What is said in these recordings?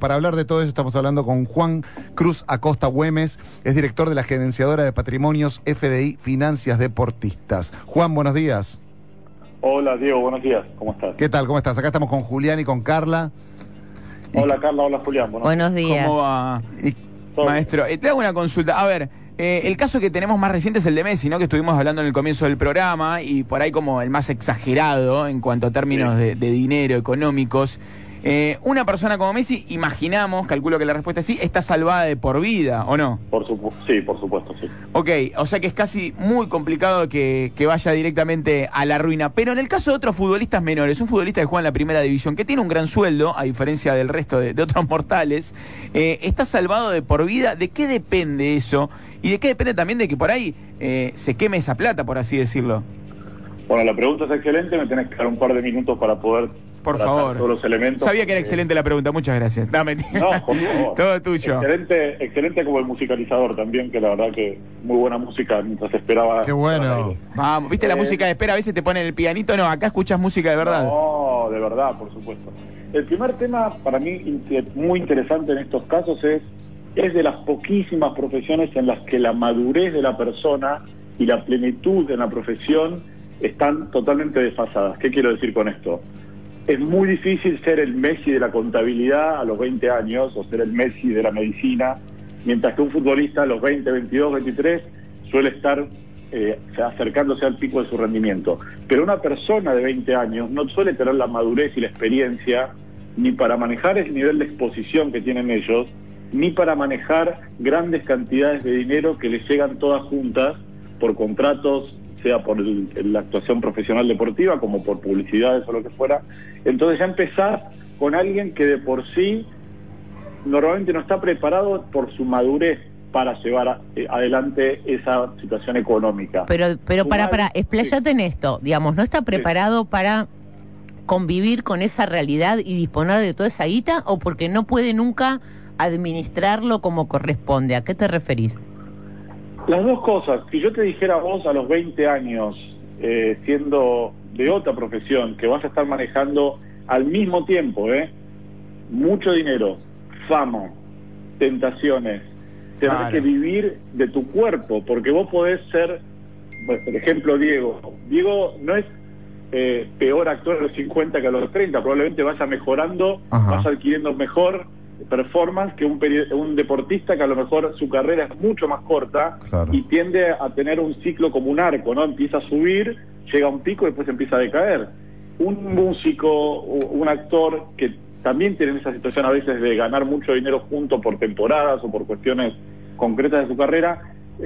para hablar de todo eso estamos hablando con Juan Cruz Acosta Güemes, es director de la Gerenciadora de Patrimonios FDI Finanzas Deportistas. Juan, buenos días. Hola Diego, buenos días, ¿cómo estás? ¿Qué tal? ¿Cómo estás? Acá estamos con Julián y con Carla. Hola Carla, hola Julián. Buenos días. ¿Cómo va, maestro? Te hago una consulta. A ver, el caso que tenemos más reciente es el de Messi, ¿no? Que estuvimos hablando en el comienzo del programa y por ahí como el más exagerado en cuanto a términos de dinero, económicos. Una persona como Messi, imaginamos, calculo que la respuesta es sí, está salvada de por vida, ¿o no? Sí, por supuesto, sí. Ok, o sea que es casi muy complicado que vaya directamente a la ruina. Pero en el caso de otros futbolistas menores, un futbolista que juega en la primera división, que tiene un gran sueldo, a diferencia del resto de otros mortales, está salvado de por vida. ¿De qué depende eso? Y de qué depende también de que por ahí se queme esa plata, por así decirlo. Bueno, la pregunta es excelente, me tenés que dar un par de minutos para poder... Por favor. Todos los elementos. Sabía que era excelente la pregunta, muchas gracias. Dame. No, por favor. Todo tuyo. Excelente como el musicalizador también, que la verdad que muy buena música mientras esperaba. Qué bueno. Vamos, ¿viste la música de espera? A veces te ponen el pianito, no, acá escuchas música de verdad. No, de verdad, por supuesto. El primer tema para mí muy interesante en estos casos es de las poquísimas profesiones en las que la madurez de la persona y la plenitud en la profesión están totalmente desfasadas. ¿Qué quiero decir con esto? Es muy difícil ser el Messi de la contabilidad a los 20 años o ser el Messi de la medicina, mientras que un futbolista a los 20, 22, 23 suele estar acercándose al pico de su rendimiento. Pero una persona de 20 años no suele tener la madurez y la experiencia ni para manejar el nivel de exposición que tienen ellos, ni para manejar grandes cantidades de dinero que les llegan todas juntas por contratos, sea por la actuación profesional deportiva, como por publicidades o lo que fuera. Entonces ya empezás con alguien que de por sí normalmente no está preparado por su madurez para llevar adelante esa situación económica. Pero para expláyate en esto, digamos, ¿no está preparado para convivir con esa realidad y disponer de toda esa guita, o porque no puede nunca administrarlo como corresponde? ¿A qué te referís? Las dos cosas. Si yo te dijera a vos a los 20 años, siendo de otra profesión, que vas a estar manejando al mismo tiempo, mucho dinero, fama, tentaciones, tener que vivir de tu cuerpo, porque vos podés ser, por ejemplo, Diego. Diego no es peor actor a los 50 que a los 30, probablemente vaya mejorando, vaya adquiriendo mejor performance que un deportista que a lo mejor su carrera es mucho más corta, y tiende a tener un ciclo como un arco, ¿no? Empieza a subir, llega a un pico y después empieza a decaer. Un músico, un actor que también tiene esa situación a veces de ganar mucho dinero junto por temporadas o por cuestiones concretas de su carrera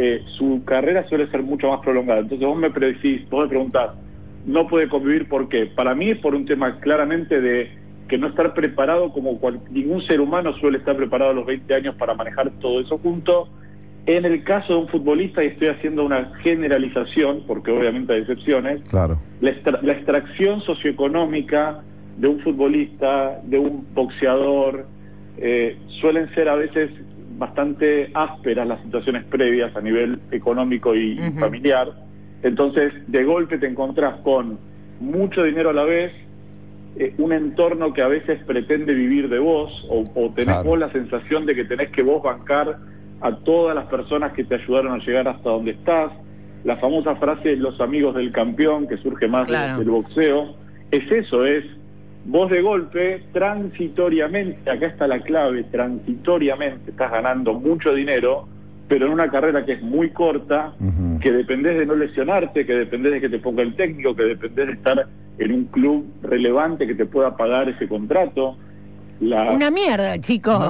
suele ser mucho más prolongada. Entonces vos me preguntás, ¿no puede convivir por qué? Para mí es por un tema claramente de que no estar preparado como ningún ser humano suele estar preparado a los 20 años para manejar todo eso junto. En el caso de un futbolista, y estoy haciendo una generalización, porque obviamente hay excepciones, la extracción socioeconómica de un futbolista, de un boxeador, suelen ser a veces bastante ásperas las situaciones previas a nivel económico y familiar. Entonces, de golpe te encontrás con mucho dinero a la vez, un entorno que a veces pretende vivir de vos, o tenés vos la sensación de que tenés que vos bancar a todas las personas que te ayudaron a llegar hasta donde estás. La famosa frase los amigos del campeón, que surge más del boxeo, es eso, es vos de golpe, transitoriamente, acá está la clave, transitoriamente estás ganando mucho dinero, pero en una carrera que es muy corta, que dependés de no lesionarte, que dependés de que te ponga el técnico, que dependés de estar en un club relevante que te pueda pagar ese contrato. Una mierda, chicos.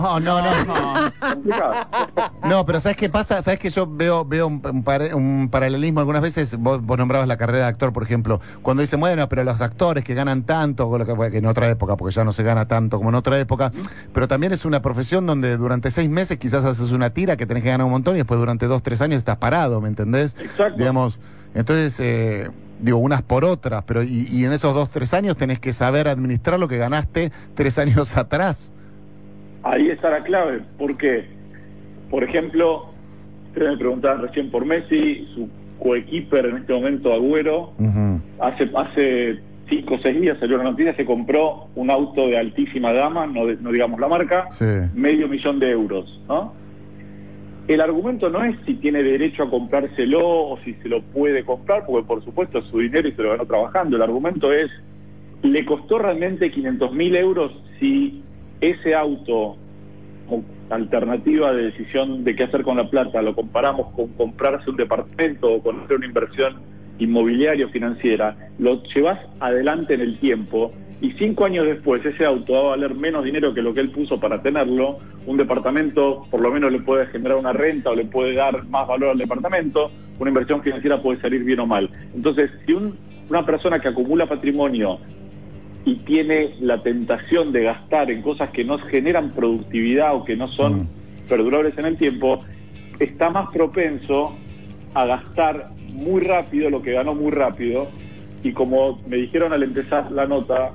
No, pero ¿sabes qué pasa? ¿Sabes que yo veo un paralelismo? Algunas veces vos nombrabas la carrera de actor, por ejemplo, cuando dicen, bueno, pero los actores que ganan tanto, que en otra época, porque ya no se gana tanto como en otra época, pero también es una profesión donde durante 6 meses quizás haces una tira que tenés que ganar un montón y después durante 2, 3 años estás parado, ¿me entendés? Exacto. Digamos, entonces... unas por otras, pero y en esos 2, 3 años tenés que saber administrar lo que ganaste 3 años atrás. Ahí está la clave, porque, por ejemplo, ustedes me preguntaban recién por Messi, su coequiper en este momento, Agüero, hace 5 o 6 días salió una noticia, se compró un auto de altísima gama, no digamos la marca, Sí. €500,000, ¿no? El argumento no es si tiene derecho a comprárselo o si se lo puede comprar, porque por supuesto es su dinero y se lo ganó trabajando. El argumento es, ¿le costó realmente €500,000 si ese auto, como alternativa de decisión de qué hacer con la plata, lo comparamos con comprarse un departamento o con hacer una inversión inmobiliaria o financiera, lo llevas adelante en el tiempo y 5 años después ese auto va a valer menos dinero que lo que él puso para tenerlo? Un departamento por lo menos le puede generar una renta o le puede dar más valor al departamento, una inversión financiera puede salir bien o mal. Entonces, si una persona que acumula patrimonio y tiene la tentación de gastar en cosas que no generan productividad o que no son perdurables en el tiempo, está más propenso a gastar muy rápido lo que ganó muy rápido. Y como me dijeron al empezar la nota,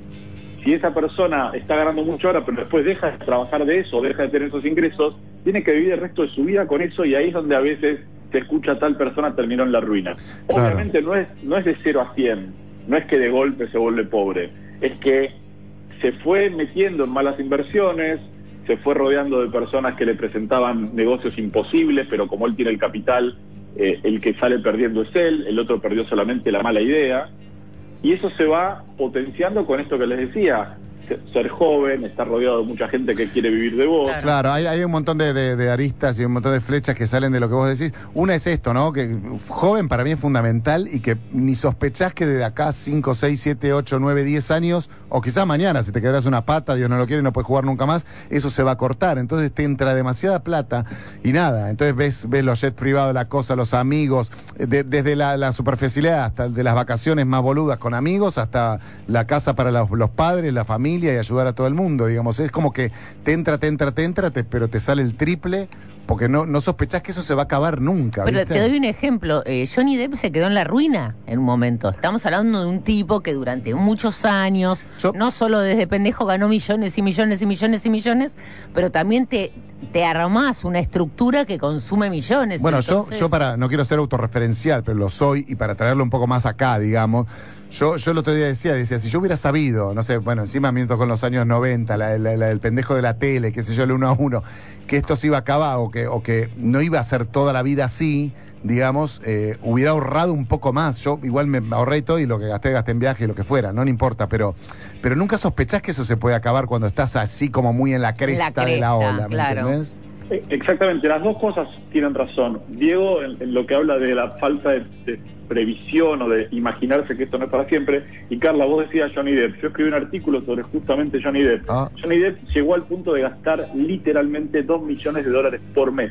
si esa persona está ganando mucho ahora, pero después deja de trabajar de eso, deja de tener esos ingresos, tiene que vivir el resto de su vida con eso, y ahí es donde a veces se escucha tal persona terminó en la ruina. Claro. Obviamente no es de 0 a 100, no es que de golpe se vuelve pobre, es que se fue metiendo en malas inversiones, se fue rodeando de personas que le presentaban negocios imposibles, pero como él tiene el capital, el que sale perdiendo es él, el otro perdió solamente la mala idea, y eso se va potenciando con esto que les decía, ser joven, estar rodeado de mucha gente que quiere vivir de vos. Claro, hay un montón de aristas y un montón de flechas que salen de lo que vos decís. Una es esto, ¿no? Que joven para mí es fundamental y que ni sospechás que desde acá 5, 6, 7, 8, 9, 10 años, o quizás mañana, si te quebras una pata, Dios no lo quiere, no puedes jugar nunca más, eso se va a cortar. Entonces te entra demasiada plata y nada. Entonces ves los jets privados, la cosa, los amigos, desde la superficialidad hasta de las vacaciones más boludas con amigos, hasta la casa para los padres, la familia, y ayudar a todo el mundo, digamos. Es como que te entra, pero te sale el triple, porque no sospechás que eso se va a acabar nunca, Pero ¿viste? te doy un ejemplo. Johnny Depp se quedó en la ruina en un momento. Estamos hablando de un tipo que durante muchos años, no solo desde pendejo ganó millones y millones y millones y millones, pero también te armás una estructura que consume millones. Bueno, entonces... yo no quiero ser autorreferencial, pero lo soy, y para traerlo un poco más acá, digamos, yo el otro día decía, si yo hubiera sabido, no sé, bueno, encima miento con los años 90, la del pendejo de la tele, qué sé yo, el 1 a 1, que esto se iba a acabar o que no iba a ser toda la vida así, digamos, hubiera ahorrado un poco más. Yo igual me ahorré todo y lo que gasté en viaje y lo que fuera, no importa, pero nunca sospechás que eso se puede acabar cuando estás así como muy en la cresta de la ola, ¿me claro. entendés? Exactamente, las dos cosas tienen razón. Diego, en lo que habla de la falta de previsión o de imaginarse que esto no es para siempre, y Carla, vos decías Johnny Depp. Yo escribí un artículo sobre justamente Johnny Depp. Johnny Depp llegó al punto de gastar literalmente $2 millones por mes.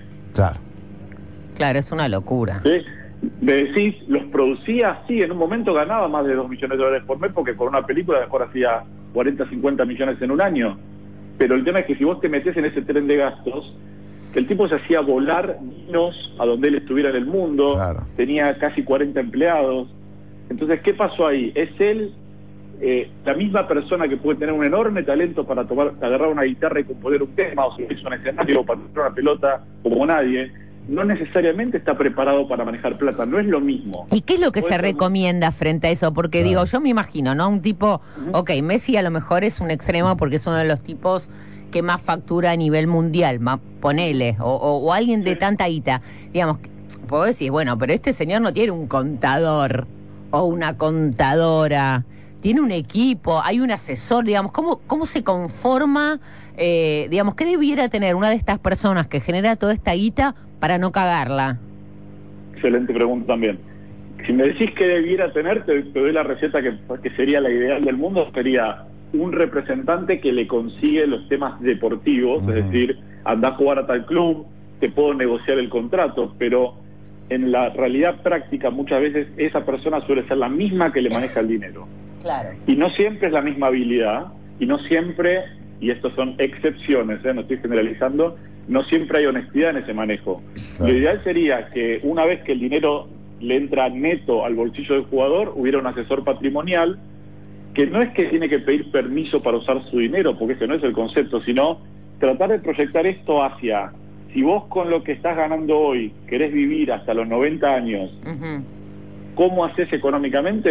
Claro, es una locura. ¿Sí? Me decís, los producía, sí, en un momento ganaba más de $2 millones por mes, porque con una película mejor hacía 40, 50 millones en un año. Pero el tema es que si vos te metés en ese tren de gastos, el tipo se hacía volar vinos a donde él estuviera en el mundo, tenía casi 40 empleados. Entonces, ¿qué pasó ahí? Es él, la misma persona que puede tener un enorme talento para agarrar una guitarra y componer un tema, o subirse a un escenario o para tocar una pelota como nadie, no necesariamente está preparado para manejar plata, no es lo mismo. ¿Y qué es lo que se recomienda frente a eso? Porque digo, yo me imagino, ¿no? Un tipo, Messi a lo mejor es un extremo porque es uno de los tipos que más factura a nivel mundial, más, ponele, o alguien de tanta guita. Digamos, puedo decir, bueno, pero este señor no tiene un contador o una contadora, tiene un equipo, hay un asesor, digamos, ¿cómo se conforma, digamos, qué debiera tener una de estas personas que genera toda esta guita para no cagarla? Excelente pregunta también. Si me decís qué debiera tener, te doy la receta que sería la ideal del mundo, sería un representante que le consigue los temas deportivos, es decir, anda a jugar a tal club, te puedo negociar el contrato, pero en la realidad práctica muchas veces esa persona suele ser la misma que le maneja el dinero. Claro. Y no siempre es la misma habilidad, y no siempre, y estos son excepciones, no estoy generalizando, no siempre hay honestidad en ese manejo. Lo ideal sería que una vez que el dinero le entra neto al bolsillo del jugador, hubiera un asesor patrimonial que no es que tiene que pedir permiso para usar su dinero, porque ese no es el concepto, sino tratar de proyectar esto hacia, si vos con lo que estás ganando hoy querés vivir hasta los 90 años, ¿cómo haces económicamente?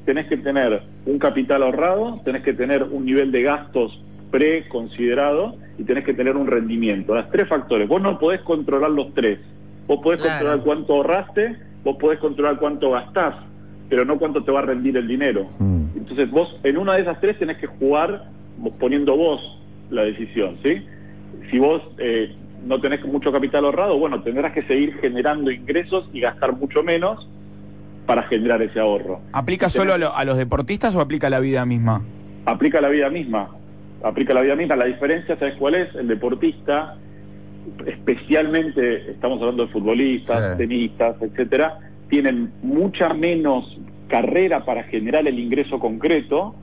tenés que tener un capital ahorrado, tenés que tener un nivel de gastos preconsiderado y tenés que tener un rendimiento. Las 3 factores. Vos no podés controlar los 3. Vos podés controlar cuánto ahorraste, vos podés controlar cuánto gastás, pero no cuánto te va a rendir el dinero. Entonces vos en una de esas 3 tenés que jugar poniendo vos la decisión, ¿sí? Si vos no tenés mucho capital ahorrado, bueno, tendrás que seguir generando ingresos y gastar mucho menos para generar ese ahorro. ¿Aplica solo a los deportistas o aplica a la vida misma? Aplica a la vida misma. Aplica a la vida misma. La diferencia, ¿sabes cuál es? El deportista, especialmente, estamos hablando de futbolistas, tenistas, etcétera, tienen mucha menos carrera para generar el ingreso concreto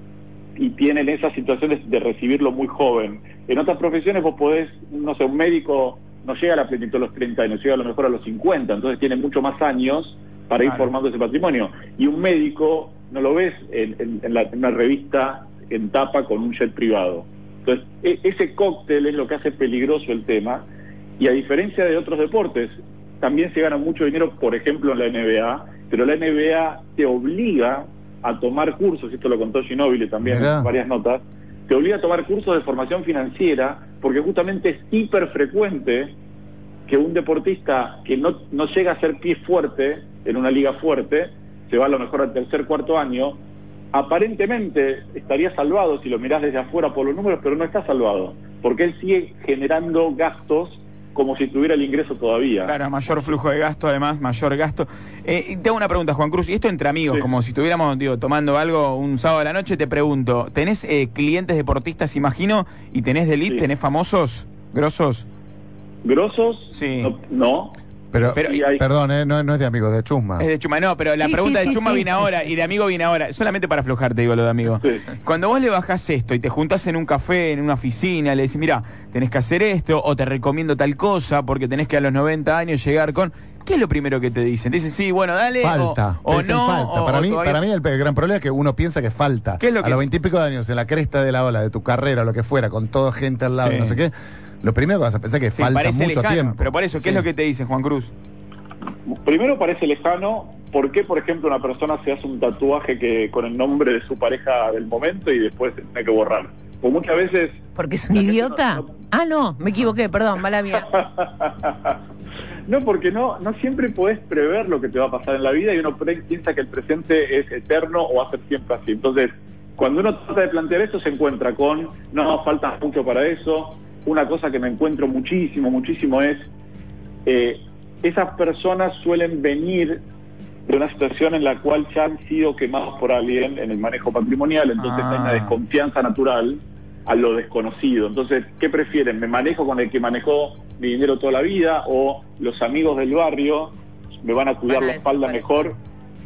y tienen esas situaciones de recibirlo muy joven. En otras profesiones vos podés, no sé, un médico no llega a la plenitud a los 30 años, llega a lo mejor a los 50, entonces tiene mucho más años para ir formando ese patrimonio. Y un médico no lo ves en una revista en tapa con un jet privado. Entonces, ese cóctel es lo que hace peligroso el tema, y a diferencia de otros deportes, también se gana mucho dinero, por ejemplo, en la NBA, pero la NBA te obliga a tomar cursos, esto lo contó Ginóbili también en varias notas, te obliga a tomar cursos de formación financiera, porque justamente es hiper frecuente que un deportista que no llega a ser pie fuerte en una liga fuerte, se va a lo mejor al tercer, cuarto año, aparentemente estaría salvado si lo mirás desde afuera por los números, pero no está salvado, porque él sigue generando gastos como si tuviera el ingreso todavía. Claro, mayor flujo de gasto, además, mayor gasto. Te hago una pregunta, Juan Cruz, y esto entre amigos, como si estuviéramos, tomando algo un sábado a la noche, te pregunto, ¿tenés clientes deportistas, imagino, y tenés de elite, tenés famosos, grosos? ¿Grosos? Sí. No. Pero perdón, no es de amigo, de Chusma. Es de Chusma, no, pero la pregunta de Chusma viene ahora y de amigo viene ahora. Solamente para aflojarte, digo lo de amigo. Sí. Cuando vos le bajás esto y te juntás en un café, en una oficina, le decís, mira, tenés que hacer esto, o te recomiendo tal cosa, porque tenés que a los 90 años llegar con... ¿Qué es lo primero que te dicen? Te dicen, sí, bueno, dale, falta, o no. Falta. Para mí el gran problema es que uno piensa que falta. ¿Qué es lo que... A los 20 y pico de años, en la cresta de la ola, de tu carrera, lo que fuera, con toda gente al lado, no sé qué, lo primero que vas a pensar es que falta mucho tiempo. Pero por eso, ¿qué es lo que te dicen, Juan Cruz? Primero parece lejano. ¿Por qué, por ejemplo, una persona se hace un tatuaje que con el nombre de su pareja del momento y después tiene que borrar? Pues muchas veces... ¿Porque es un idiota? No, me equivoqué, perdón, mala mía. No, porque no siempre podés prever lo que te va a pasar en la vida, y uno piensa que el presente es eterno o va a ser siempre así. Entonces, cuando uno trata de plantear eso, se encuentra con, no, falta mucho para eso. Una cosa que me encuentro muchísimo es... esas personas suelen venir de una situación en la cual ya han sido quemados por alguien en el manejo patrimonial, entonces hay una desconfianza natural a lo desconocido. Entonces, ¿qué prefieren? ¿Me manejo con el que manejó mi dinero toda la vida, o los amigos del barrio me van a cuidar la espalda mejor?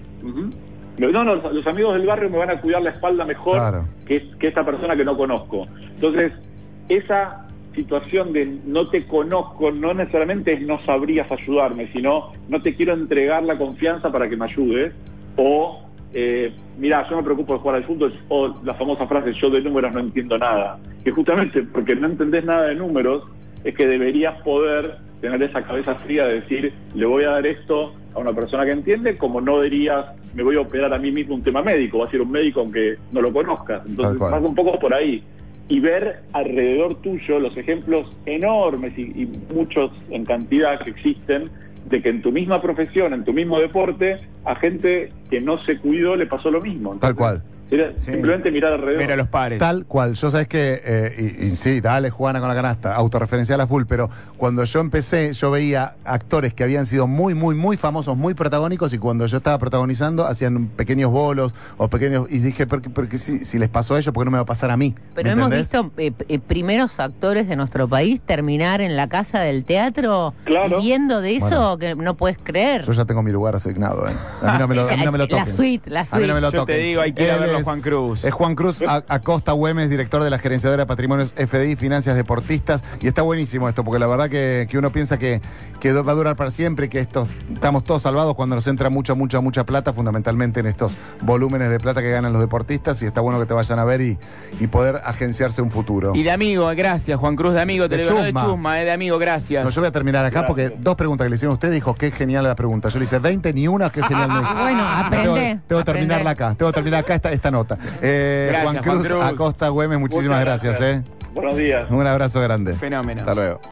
No, los amigos del barrio me van a cuidar la espalda mejor que esta persona que no conozco. Entonces, esa situación de no te conozco no necesariamente es no sabrías ayudarme, sino no te quiero entregar la confianza para que me ayudes, o mirá, yo me preocupo de jugar al fútbol, o la famosa frase, yo de números no entiendo nada, que justamente porque no entendés nada de números es que deberías poder tener esa cabeza fría de decir, le voy a dar esto a una persona que entiende, como no dirías, me voy a operar a mí mismo un tema médico, va a ser un médico aunque no lo conozcas. Entonces vas un poco por ahí, y ver alrededor tuyo los ejemplos enormes y muchos en cantidad que existen, de que en tu misma profesión, en tu mismo deporte, a gente que no se cuidó le pasó lo mismo. Entonces, tal cual. Simplemente mirar alrededor. Ver a los pares. Tal cual. Yo sabes que, y sí, dale Juana con la canasta, autorreferencial a full, pero cuando yo empecé, yo veía actores que habían sido muy famosos, muy protagónicos, y cuando yo estaba protagonizando, hacían pequeños bolos, o pequeños, y dije, porque si les pasó a ellos, ¿por qué no me va a pasar a mí? Pero hemos visto primeros actores de nuestro país terminar en la casa del teatro, viendo de eso, que no puedes creer. Yo ya tengo mi lugar asignado, A mí no me lo toquen. La suite. A mí no me lo toquen. Yo te digo, hay que ir a verlo a Juan Cruz. Es Juan Cruz Acosta Güemes, director de la gerenciadora de patrimonios FDI, Finanzas Deportistas. Y está buenísimo esto, porque la verdad que uno piensa que va a durar para siempre, que estamos todos salvados cuando nos entra mucha plata, fundamentalmente en estos volúmenes de plata que ganan los deportistas. Y está bueno que te vayan a ver y poder agenciarse un futuro. Y de amigo, gracias, Juan Cruz, de amigo, te lo digo, no de chusma, de amigo, gracias. No, yo voy a terminar acá porque 2 preguntas que le hicieron a usted, dijo, qué genial la pregunta. Yo le hice 20, ni una, qué genial. Bueno, aprende. Tengo que terminarla acá, esta nota. Gracias, Juan Cruz Acosta Güemes, muchísimas gracias. Buenos días. Un abrazo grande. Fenómeno. Hasta luego.